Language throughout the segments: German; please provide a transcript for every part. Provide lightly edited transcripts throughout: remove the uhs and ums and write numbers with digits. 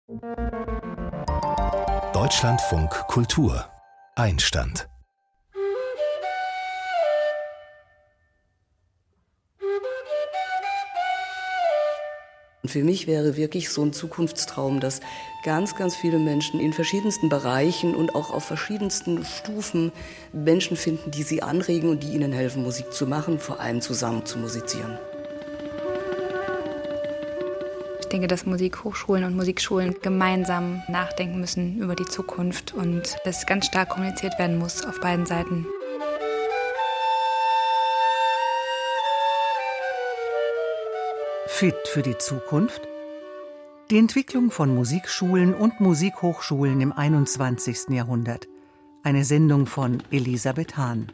Deutschlandfunk Kultur Einstand. Für mich wäre wirklich so ein Zukunftstraum, dass ganz, ganz viele Menschen in verschiedensten Bereichen und auch auf verschiedensten Stufen Menschen finden, die sie anregen und die ihnen helfen, Musik zu machen, vor allem zusammen zu musizieren. Ich denke, dass Musikhochschulen und Musikschulen gemeinsam nachdenken müssen über die Zukunft und das ganz stark kommuniziert werden muss auf beiden Seiten. Fit für die Zukunft? Die Entwicklung von Musikschulen und Musikhochschulen im 21. Jahrhundert. Eine Sendung von Elisabeth Hahn.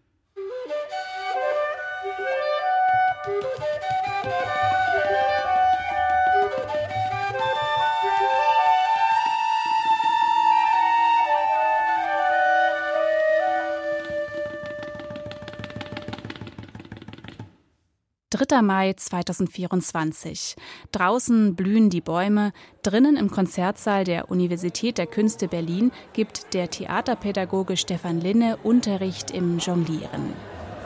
Mai 2024. Draußen blühen die Bäume. Drinnen im Konzertsaal der Universität der Künste Berlin gibt der Theaterpädagoge Stefan Linne Unterricht im Jonglieren.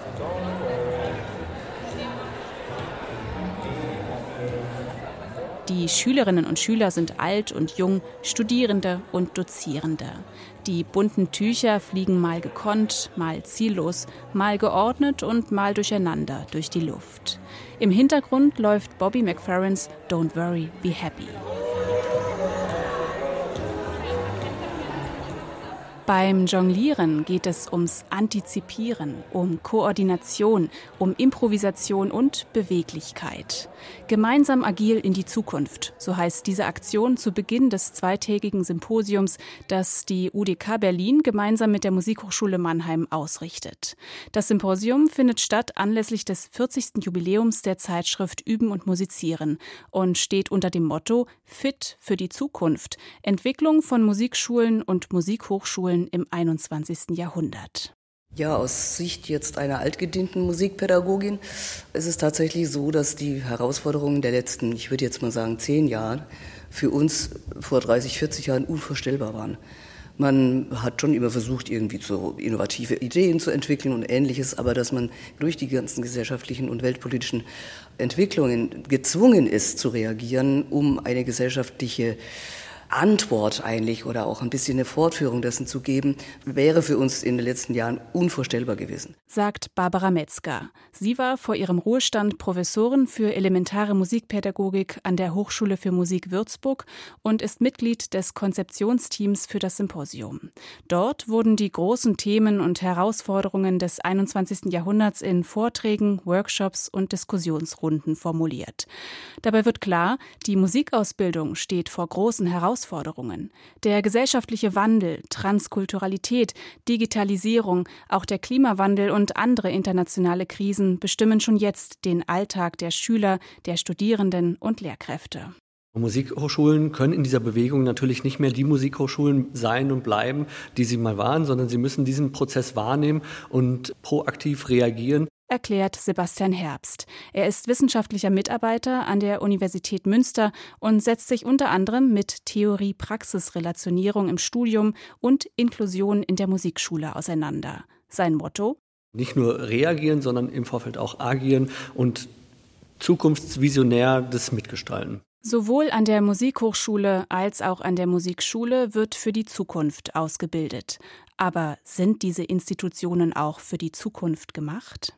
Die Schülerinnen und Schüler sind alt und jung, Studierende und Dozierende. Die bunten Tücher fliegen mal gekonnt, mal ziellos, mal geordnet und mal durcheinander durch die Luft. Im Hintergrund läuft Bobby McFerrins Don't Worry, Be Happy. Beim Jonglieren geht es ums Antizipieren, um Koordination, um Improvisation und Beweglichkeit. Gemeinsam agil in die Zukunft, so heißt diese Aktion zu Beginn des zweitägigen Symposiums, das die UDK Berlin gemeinsam mit der Musikhochschule Mannheim ausrichtet. Das Symposium findet statt anlässlich des 40. Jubiläums der Zeitschrift Üben und Musizieren und steht unter dem Motto Fit für die Zukunft, Entwicklung von Musikschulen und Musikhochschulen im 21. Jahrhundert. Ja, aus Sicht jetzt einer altgedienten Musikpädagogin ist es tatsächlich so, dass die Herausforderungen der letzten, ich würde jetzt mal sagen 10 Jahre, für uns vor 30, 40 Jahren unvorstellbar waren. Man hat schon immer versucht, irgendwie so innovative Ideen zu entwickeln und Ähnliches, aber dass man durch die ganzen gesellschaftlichen und weltpolitischen Entwicklungen gezwungen ist zu reagieren, um eine gesellschaftliche Antwort eigentlich oder auch ein bisschen eine Fortführung dessen zu geben, wäre für uns in den letzten Jahren unvorstellbar gewesen. Sagt Barbara Metzger. Sie war vor ihrem Ruhestand Professorin für elementare Musikpädagogik an der Hochschule für Musik Würzburg und ist Mitglied des Konzeptionsteams für das Symposium. Dort wurden die großen Themen und Herausforderungen des 21. Jahrhunderts in Vorträgen, Workshops und Diskussionsrunden formuliert. Dabei wird klar, die Musikausbildung steht vor großen Herausforderungen. Der gesellschaftliche Wandel, Transkulturalität, Digitalisierung, auch der Klimawandel und andere internationale Krisen bestimmen schon jetzt den Alltag der Schüler, der Studierenden und Lehrkräfte. Musikhochschulen können in dieser Bewegung natürlich nicht mehr die Musikhochschulen sein und bleiben, die sie mal waren, sondern sie müssen diesen Prozess wahrnehmen und proaktiv reagieren. Erklärt Sebastian Herbst. Er ist wissenschaftlicher Mitarbeiter an der Universität Münster und setzt sich unter anderem mit Theorie-Praxis-Relationierung im Studium und Inklusion in der Musikschule auseinander. Sein Motto? Nicht nur reagieren, sondern im Vorfeld auch agieren und zukunftsvisionär das mitgestalten. Sowohl an der Musikhochschule als auch an der Musikschule wird für die Zukunft ausgebildet. Aber sind diese Institutionen auch für die Zukunft gemacht?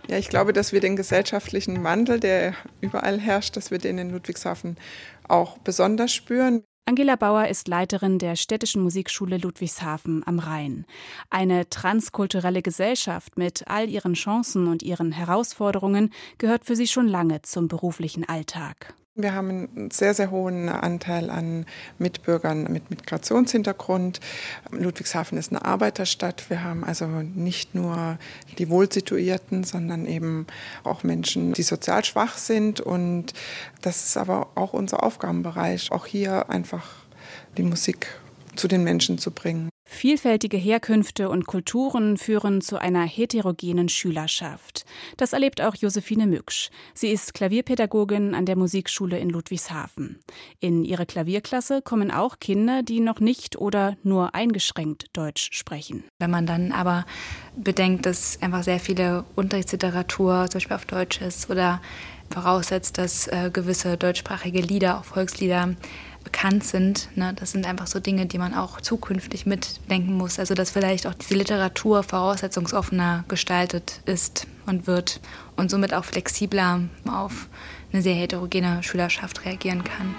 Ja, ich glaube, dass wir den gesellschaftlichen Wandel, der überall herrscht, dass wir den in Ludwigshafen auch besonders spüren. Angela Bauer ist Leiterin der Städtischen Musikschule Ludwigshafen am Rhein. Eine transkulturelle Gesellschaft mit all ihren Chancen und ihren Herausforderungen gehört für sie schon lange zum beruflichen Alltag. Wir haben einen sehr, sehr hohen Anteil an Mitbürgern mit Migrationshintergrund. Ludwigshafen ist eine Arbeiterstadt. Wir haben also nicht nur die Wohlsituierten, sondern eben auch Menschen, die sozial schwach sind. Und das ist aber auch unser Aufgabenbereich, auch hier einfach die Musik zu den Menschen zu bringen. Vielfältige Herkünfte und Kulturen führen zu einer heterogenen Schülerschaft. Das erlebt auch Josephine Mücksch. Sie ist Klavierpädagogin an der Musikschule in Ludwigshafen. In ihre Klavierklasse kommen auch Kinder, die noch nicht oder nur eingeschränkt Deutsch sprechen. Wenn man dann aber bedenkt, dass einfach sehr viele Unterrichtsliteratur zum Beispiel auf Deutsch ist oder voraussetzt, dass gewisse deutschsprachige Lieder, auch Volkslieder, bekannt sind. Ne? Das sind einfach so Dinge, die man auch zukünftig mitdenken muss. Also dass vielleicht auch diese Literatur voraussetzungsoffener gestaltet ist und wird und somit auch flexibler auf eine sehr heterogene Schülerschaft reagieren kann.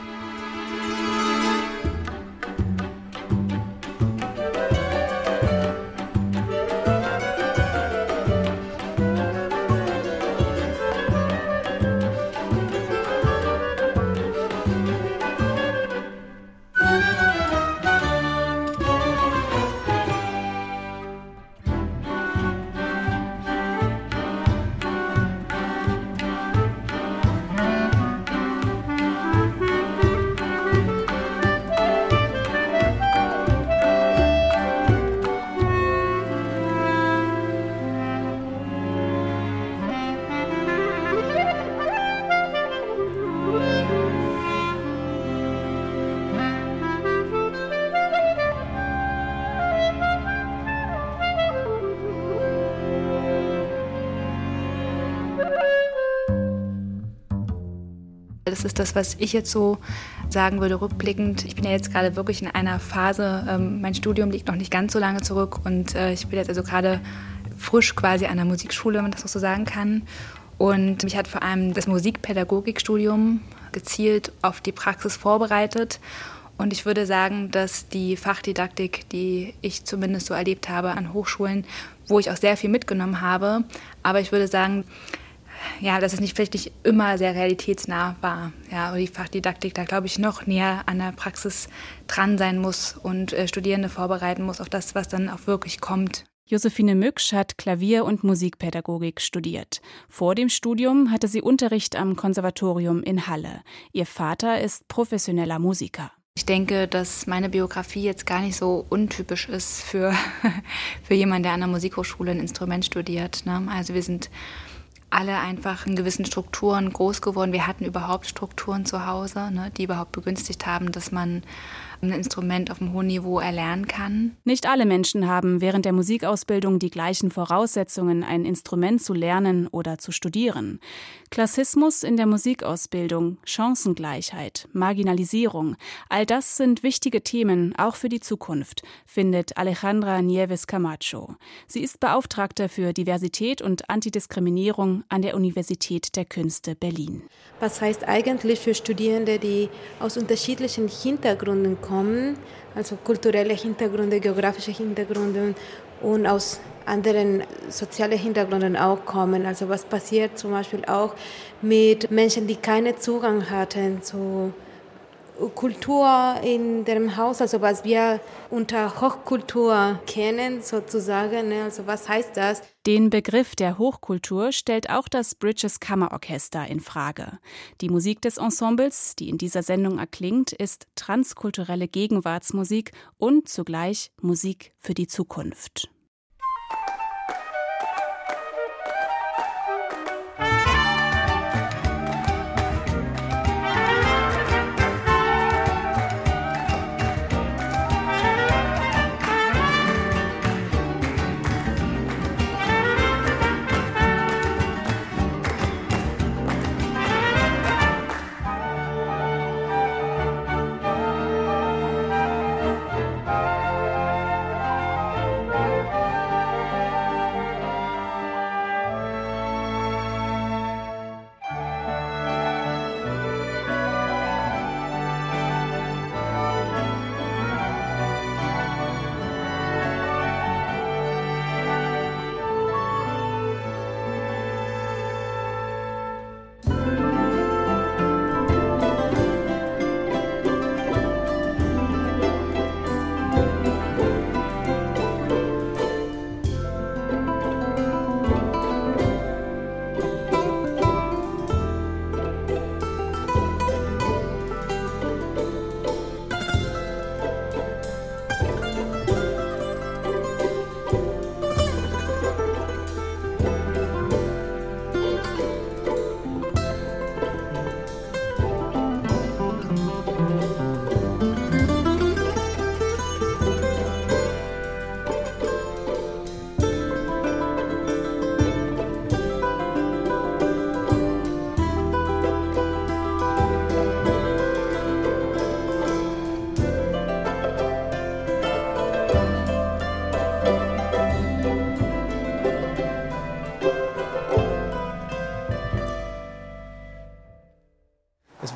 Das ist das, was ich jetzt so sagen würde, rückblickend. Ich bin ja jetzt gerade wirklich in einer Phase, mein Studium liegt noch nicht ganz so lange zurück und ich bin jetzt also gerade frisch quasi an der Musikschule, wenn man das auch so sagen kann. Und mich hat vor allem das Musikpädagogikstudium gezielt auf die Praxis vorbereitet. Und ich würde sagen, dass die Fachdidaktik, die ich zumindest so erlebt habe an Hochschulen, wo ich auch sehr viel mitgenommen habe, aber ich würde sagen, ja, dass es vielleicht nicht immer sehr realitätsnah war. Ja, aber die Fachdidaktik da, glaube ich, noch näher an der Praxis dran sein muss und Studierende vorbereiten muss auf das, was dann auch wirklich kommt. Josephine Mücksch hat Klavier- und Musikpädagogik studiert. Vor dem Studium hatte sie Unterricht am Konservatorium in Halle. Ihr Vater ist professioneller Musiker. Ich denke, dass meine Biografie jetzt gar nicht so untypisch ist für jemanden, der an der Musikhochschule ein Instrument studiert. Ne? Also wir sind alle einfach in gewissen Strukturen groß geworden. Wir hatten überhaupt Strukturen zu Hause, ne, die überhaupt begünstigt haben, dass man ein Instrument auf einem hohen Niveau erlernen kann. Nicht alle Menschen haben während der Musikausbildung die gleichen Voraussetzungen, ein Instrument zu lernen oder zu studieren. Klassismus in der Musikausbildung, Chancengleichheit, Marginalisierung, all das sind wichtige Themen, auch für die Zukunft, findet Alejandra Nieves Camacho. Sie ist Beauftragte für Diversität und Antidiskriminierung an der Universität der Künste Berlin. Was heißt eigentlich für Studierende, die aus unterschiedlichen Hintergründen kommen, also kulturelle Hintergründe, geografische Hintergründe und aus anderen sozialen Hintergründen auch kommen. Also was passiert zum Beispiel auch mit Menschen, die keinen Zugang hatten zu Kultur in deren Haus, also was wir unter Hochkultur kennen sozusagen, also was heißt das? Den Begriff der Hochkultur stellt auch das Bridges Kammerorchester in Frage. Die Musik des Ensembles, die in dieser Sendung erklingt, ist transkulturelle Gegenwartsmusik und zugleich Musik für die Zukunft.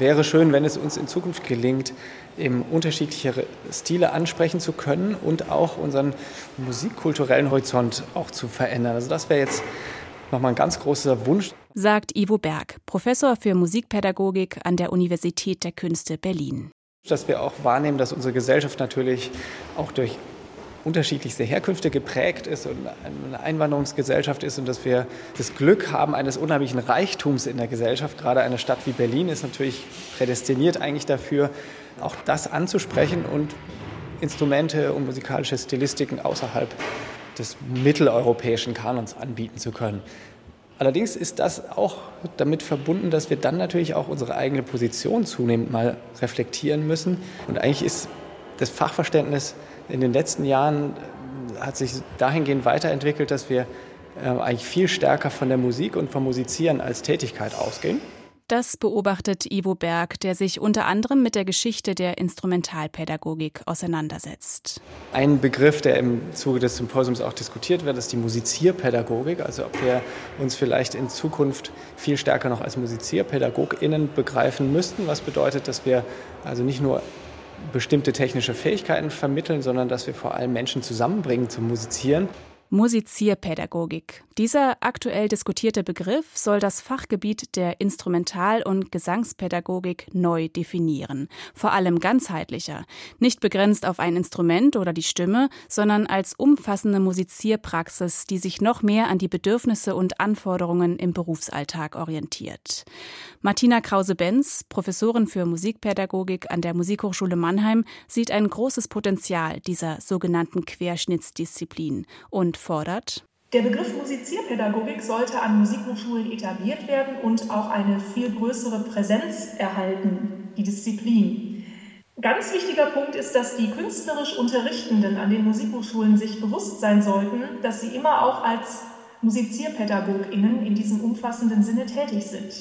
wäre schön, wenn es uns in Zukunft gelingt, eben unterschiedliche Stile ansprechen zu können und auch unseren musikkulturellen Horizont auch zu verändern. Also das wäre jetzt nochmal ein ganz großer Wunsch. Sagt Ivo Berg, Professor für Musikpädagogik an der Universität der Künste Berlin. Dass wir auch wahrnehmen, dass unsere Gesellschaft natürlich auch durch unterschiedlichste Herkünfte geprägt ist und eine Einwanderungsgesellschaft ist und dass wir das Glück haben eines unheimlichen Reichtums in der Gesellschaft. Gerade eine Stadt wie Berlin ist natürlich prädestiniert eigentlich dafür, auch das anzusprechen und Instrumente und musikalische Stilistiken außerhalb des mitteleuropäischen Kanons anbieten zu können. Allerdings ist das auch damit verbunden, dass wir dann natürlich auch unsere eigene Position zunehmend mal reflektieren müssen. Und eigentlich ist das Fachverständnis in den letzten Jahren hat sich dahingehend weiterentwickelt, dass wir eigentlich viel stärker von der Musik und vom Musizieren als Tätigkeit ausgehen. Das beobachtet Ivo Berg, der sich unter anderem mit der Geschichte der Instrumentalpädagogik auseinandersetzt. Ein Begriff, der im Zuge des Symposiums auch diskutiert wird, ist die Musizierpädagogik. Also ob wir uns vielleicht in Zukunft viel stärker noch als MusizierpädagogInnen begreifen müssten. Was bedeutet, dass wir also nicht nur bestimmte technische Fähigkeiten vermitteln, sondern dass wir vor allem Menschen zusammenbringen zum Musizieren. Musizierpädagogik. Dieser aktuell diskutierte Begriff soll das Fachgebiet der Instrumental- und Gesangspädagogik neu definieren. Vor allem ganzheitlicher. Nicht begrenzt auf ein Instrument oder die Stimme, sondern als umfassende Musizierpraxis, die sich noch mehr an die Bedürfnisse und Anforderungen im Berufsalltag orientiert. Martina Krause-Benz, Professorin für Musikpädagogik an der Musikhochschule Mannheim, sieht ein großes Potenzial dieser sogenannten Querschnittsdisziplin und fordert: Der Begriff Musizierpädagogik sollte an Musikhochschulen etabliert werden und auch eine viel größere Präsenz erhalten, die Disziplin. Ganz wichtiger Punkt ist, dass die künstlerisch Unterrichtenden an den Musikhochschulen sich bewusst sein sollten, dass sie immer auch als MusizierpädagogInnen in diesem umfassenden Sinne tätig sind.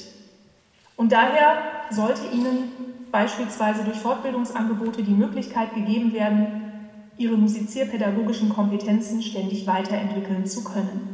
Und daher sollte ihnen beispielsweise durch Fortbildungsangebote die Möglichkeit gegeben werden, ihre musizierpädagogischen Kompetenzen ständig weiterentwickeln zu können.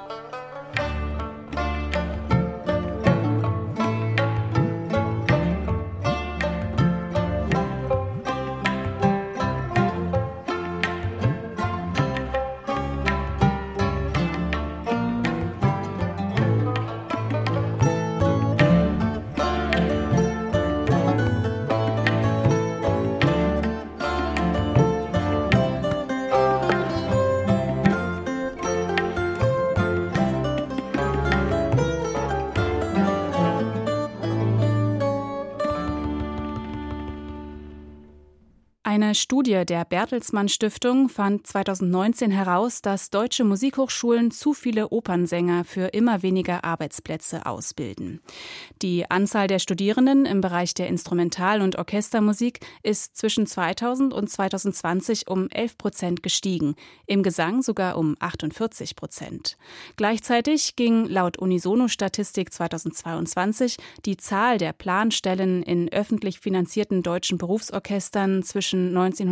Eine Studie der Bertelsmann Stiftung fand 2019 heraus, dass deutsche Musikhochschulen zu viele Opernsänger für immer weniger Arbeitsplätze ausbilden. Die Anzahl der Studierenden im Bereich der Instrumental- und Orchestermusik ist zwischen 2000 und 2020 um 11% gestiegen, im Gesang sogar um 48%. Gleichzeitig ging laut Unisono-Statistik 2022 die Zahl der Planstellen in öffentlich finanzierten deutschen Berufsorchestern zwischen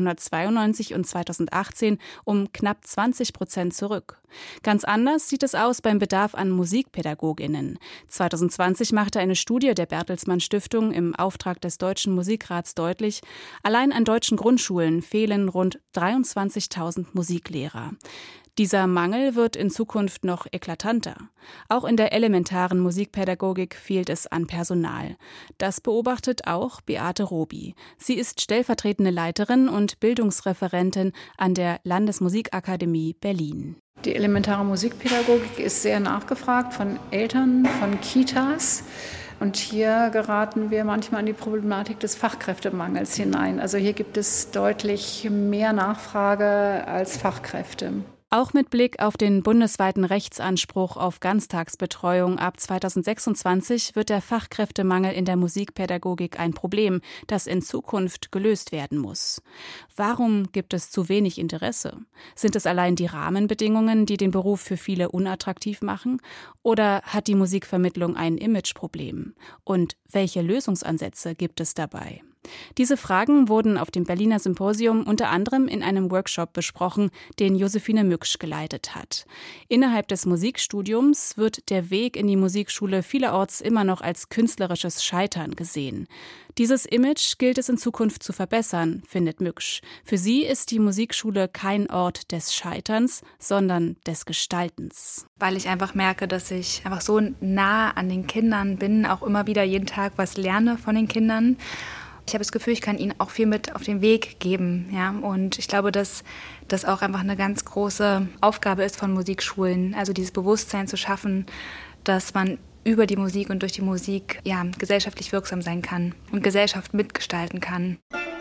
1992 und 2018 um knapp 20% zurück. Ganz anders sieht es aus beim Bedarf an MusikpädagogInnen. 2020 machte eine Studie der Bertelsmann Stiftung im Auftrag des Deutschen Musikrats deutlich, allein an deutschen Grundschulen fehlen rund 23.000 Musiklehrer. Dieser Mangel wird in Zukunft noch eklatanter. Auch in der elementaren Musikpädagogik fehlt es an Personal. Das beobachtet auch Beate Robi. Sie ist stellvertretende Leiterin und Bildungsreferentin an der Landesmusikakademie Berlin. Die elementare Musikpädagogik ist sehr nachgefragt von Eltern, von Kitas. Und hier geraten wir manchmal in die Problematik des Fachkräftemangels hinein. Also hier gibt es deutlich mehr Nachfrage als Fachkräfte. Auch mit Blick auf den bundesweiten Rechtsanspruch auf Ganztagsbetreuung ab 2026 wird der Fachkräftemangel in der Musikpädagogik ein Problem, das in Zukunft gelöst werden muss. Warum gibt es zu wenig Interesse? Sind es allein die Rahmenbedingungen, die den Beruf für viele unattraktiv machen? Oder hat die Musikvermittlung ein Imageproblem? Und welche Lösungsansätze gibt es dabei? Diese Fragen wurden auf dem Berliner Symposium unter anderem in einem Workshop besprochen, den Josephine Mücksch geleitet hat. Innerhalb des Musikstudiums wird der Weg in die Musikschule vielerorts immer noch als künstlerisches Scheitern gesehen. Dieses Image gilt es in Zukunft zu verbessern, findet Mücksch. Für sie ist die Musikschule kein Ort des Scheiterns, sondern des Gestaltens. Weil ich einfach merke, dass ich einfach so nah an den Kindern bin, auch immer wieder jeden Tag was lerne von den Kindern. Ich habe das Gefühl, ich kann ihnen auch viel mit auf den Weg geben. Ja? Und ich glaube, dass das auch einfach eine ganz große Aufgabe ist von Musikschulen, also dieses Bewusstsein zu schaffen, dass man über die Musik und durch die Musik gesellschaftlich wirksam sein kann und Gesellschaft mitgestalten kann.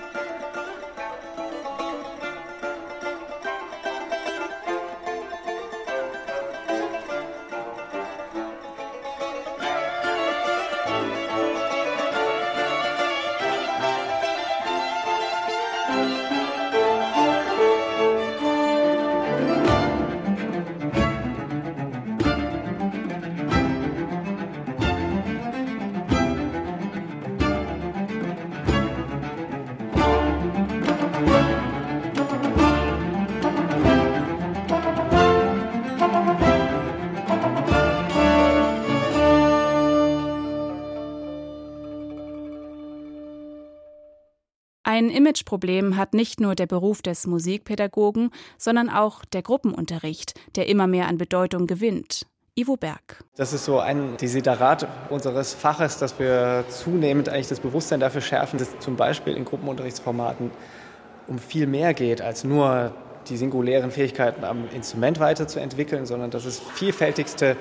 Ein Imageproblem hat nicht nur der Beruf des Musikpädagogen, sondern auch der Gruppenunterricht, der immer mehr an Bedeutung gewinnt. Ivo Berg. Das ist so ein Desiderat unseres Faches, dass wir zunehmend eigentlich das Bewusstsein dafür schärfen, dass zum Beispiel in Gruppenunterrichtsformaten um viel mehr geht, als nur die singulären Fähigkeiten am Instrument weiterzuentwickeln, sondern dass es vielfältigste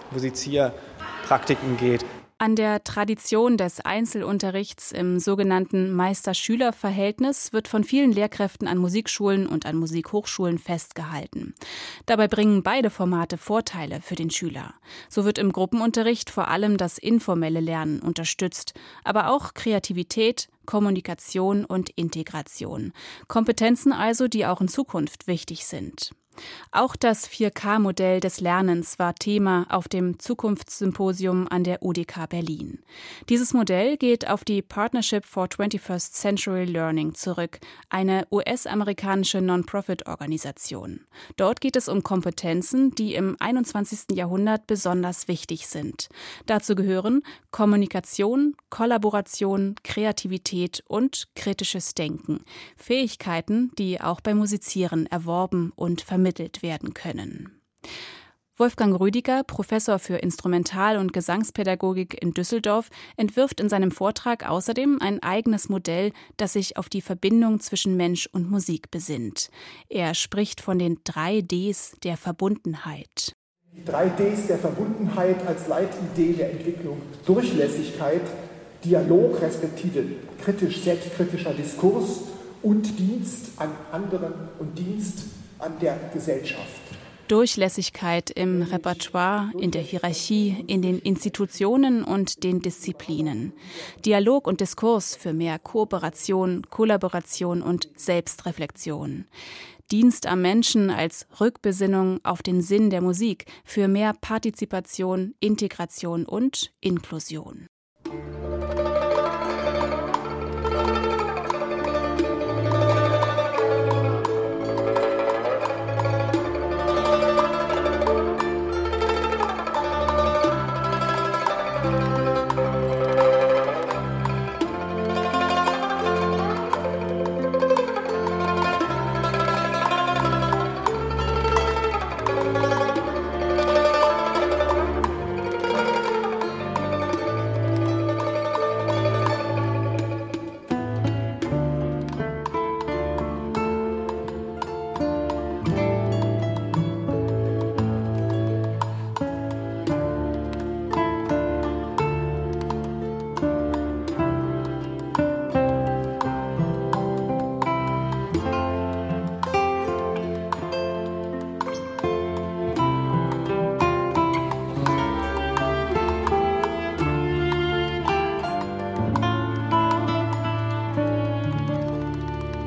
Musizierpraktiken geht. An der Tradition des Einzelunterrichts im sogenannten Meister-Schüler-Verhältnis wird von vielen Lehrkräften an Musikschulen und an Musikhochschulen festgehalten. Dabei bringen beide Formate Vorteile für den Schüler. So wird im Gruppenunterricht vor allem das informelle Lernen unterstützt, aber auch Kreativität, Kommunikation und Integration. Kompetenzen also, die auch in Zukunft wichtig sind. Auch das 4K-Modell des Lernens war Thema auf dem Zukunftssymposium an der UDK Berlin. Dieses Modell geht auf die Partnership for 21st Century Learning zurück, eine US-amerikanische Non-Profit-Organisation. Dort geht es um Kompetenzen, die im 21. Jahrhundert besonders wichtig sind. Dazu gehören Kommunikation, Kollaboration, Kreativität und kritisches Denken. Fähigkeiten, die auch beim Musizieren erworben und vermittelt werden können. Wolfgang Rüdiger, Professor für Instrumental- und Gesangspädagogik in Düsseldorf, entwirft in seinem Vortrag außerdem ein eigenes Modell, das sich auf die Verbindung zwischen Mensch und Musik besinnt. Er spricht von den 3 Ds der Verbundenheit. Die 3 Ds der Verbundenheit als Leitidee der Entwicklung: Durchlässigkeit, Dialog respektive selbstkritischer Diskurs und Dienst an anderen und Dienst an der Gesellschaft. Durchlässigkeit im Repertoire, in der Hierarchie, in den Institutionen und den Disziplinen. Dialog und Diskurs für mehr Kooperation, Kollaboration und Selbstreflexion. Dienst am Menschen als Rückbesinnung auf den Sinn der Musik für mehr Partizipation, Integration und Inklusion.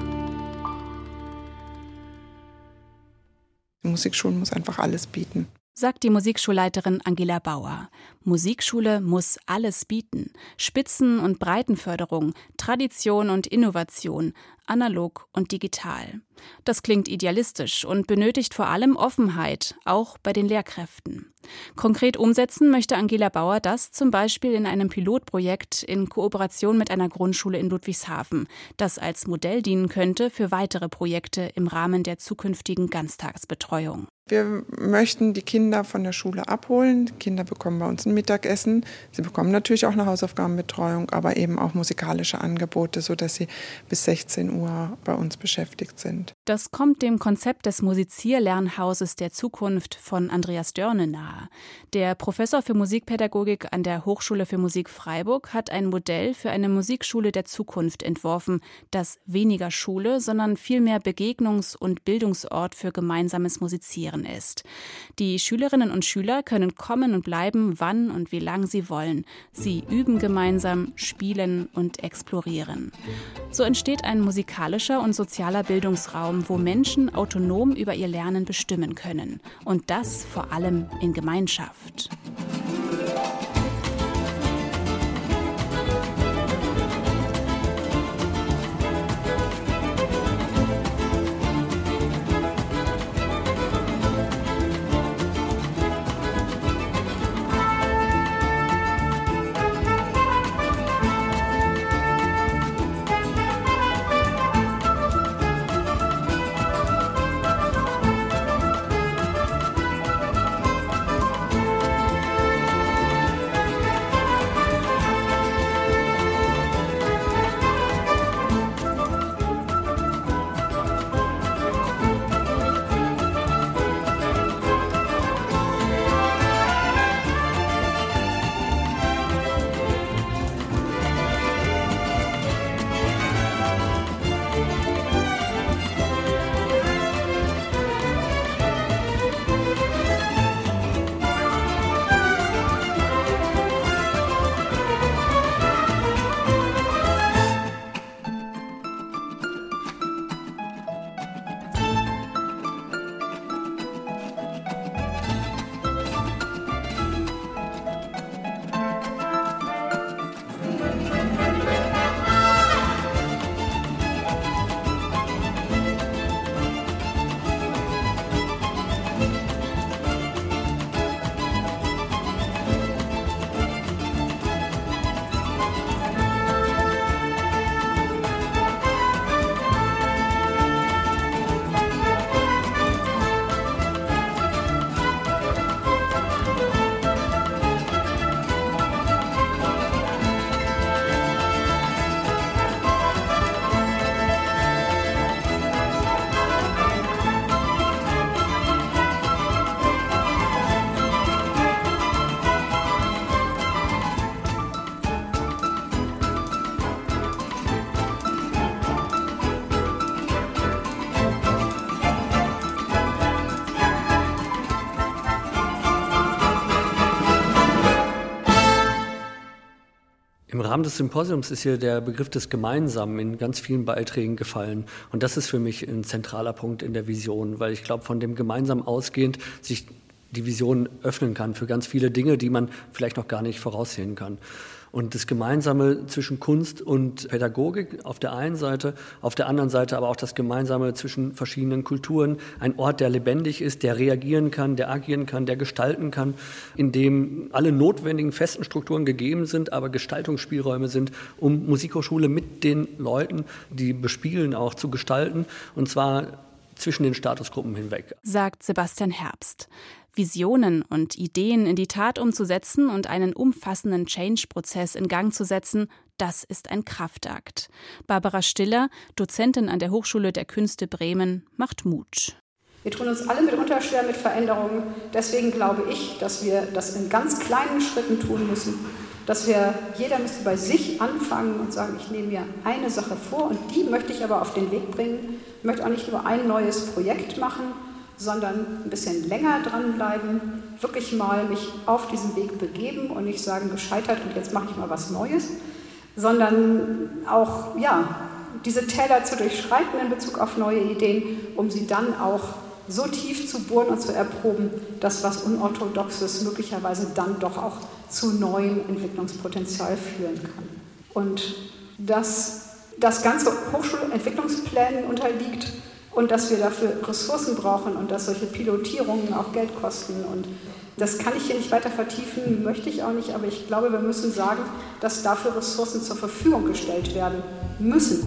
Musikschulen muss einfach alles bieten. sagt die Musikschulleiterin Angela Bauer. Musikschule muss alles bieten. Spitzen- und Breitenförderung, Tradition und Innovation, analog und digital. Das klingt idealistisch und benötigt vor allem Offenheit, auch bei den Lehrkräften. Konkret umsetzen möchte Angela Bauer das zum Beispiel in einem Pilotprojekt in Kooperation mit einer Grundschule in Ludwigshafen, das als Modell dienen könnte für weitere Projekte im Rahmen der zukünftigen Ganztagsbetreuung. Wir möchten die Kinder von der Schule abholen. Die Kinder bekommen bei uns ein Mittagessen. Sie bekommen natürlich auch eine Hausaufgabenbetreuung, aber eben auch musikalische Angebote, sodass sie bis 16 Uhr bei uns beschäftigt sind. Das kommt dem Konzept des Musizierlernhauses der Zukunft von Andreas Dörne nahe. Der Professor für Musikpädagogik an der Hochschule für Musik Freiburg hat ein Modell für eine Musikschule der Zukunft entworfen, das weniger Schule, sondern vielmehr Begegnungs- und Bildungsort für gemeinsames Musizieren ist. Die Schülerinnen und Schüler können kommen und bleiben, wann und wie lang sie wollen. Sie üben gemeinsam, spielen und explorieren. So entsteht ein musikalischer und sozialer Bildungsraum, wo Menschen autonom über ihr Lernen bestimmen können. Und das vor allem in Gemeinschaft. Im Rahmen des Symposiums ist hier der Begriff des Gemeinsamen in ganz vielen Beiträgen gefallen. Und das ist für mich ein zentraler Punkt in der Vision, weil ich glaube, von dem Gemeinsamen ausgehend sich die Vision öffnen kann für ganz viele Dinge, die man vielleicht noch gar nicht voraussehen kann. Und das Gemeinsame zwischen Kunst und Pädagogik auf der einen Seite, auf der anderen Seite aber auch das Gemeinsame zwischen verschiedenen Kulturen. Ein Ort, der lebendig ist, der reagieren kann, der agieren kann, der gestalten kann, in dem alle notwendigen festen Strukturen gegeben sind, aber Gestaltungsspielräume sind, um Musikhochschule mit den Leuten, die bespielen, auch zu gestalten. Und zwar zwischen den Statusgruppen hinweg. Sagt Sebastian Herbst. Visionen und Ideen in die Tat umzusetzen und einen umfassenden Change-Prozess in Gang zu setzen, das ist ein Kraftakt. Barbara Stiller, Dozentin an der Hochschule der Künste Bremen, macht Mut. Wir tun uns alle mitunter schwer mit Veränderungen. Deswegen glaube ich, dass wir das in ganz kleinen Schritten tun müssen. Jeder müsste bei sich anfangen und sagen, ich nehme mir eine Sache vor und die möchte ich aber auf den Weg bringen. Ich möchte auch nicht nur ein neues Projekt machen, sondern ein bisschen länger dranbleiben, wirklich mal mich auf diesen Weg begeben und nicht sagen, gescheitert und jetzt mache ich mal was Neues, sondern auch diese Täler zu durchschreiten in Bezug auf neue Ideen, um sie dann auch so tief zu bohren und zu erproben, dass was Unorthodoxes möglicherweise dann doch auch zu neuem Entwicklungspotenzial führen kann. Und dass das Ganze Hochschulentwicklungsplänen unterliegt und dass wir dafür Ressourcen brauchen und dass solche Pilotierungen auch Geld kosten. Und das kann ich hier nicht weiter vertiefen, möchte ich auch nicht, aber ich glaube, wir müssen sagen, dass dafür Ressourcen zur Verfügung gestellt werden müssen.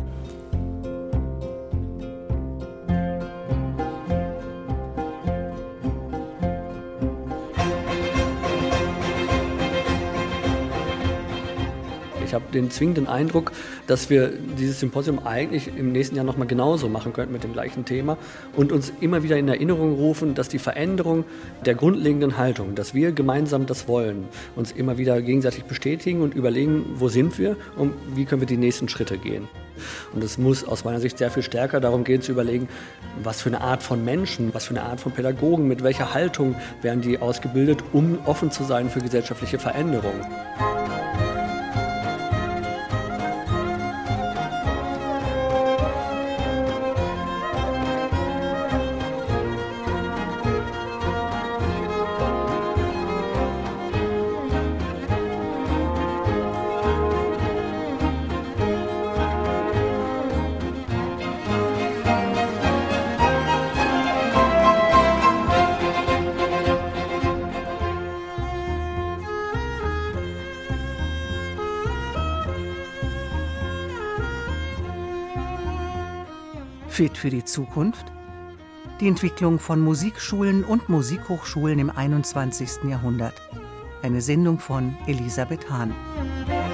Ich habe den zwingenden Eindruck, dass wir dieses Symposium eigentlich im nächsten Jahr nochmal genauso machen könnten mit dem gleichen Thema und uns immer wieder in Erinnerung rufen, dass die Veränderung der grundlegenden Haltung, dass wir gemeinsam das wollen, uns immer wieder gegenseitig bestätigen und überlegen, wo sind wir und wie können wir die nächsten Schritte gehen. Und es muss aus meiner Sicht sehr viel stärker darum gehen zu überlegen, was für eine Art von Menschen, was für eine Art von Pädagogen, mit welcher Haltung werden die ausgebildet, um offen zu sein für gesellschaftliche Veränderungen. Fit für die Zukunft? Die Entwicklung von Musikschulen und Musikhochschulen im 21. Jahrhundert. Eine Sendung von Elisabeth Hahn.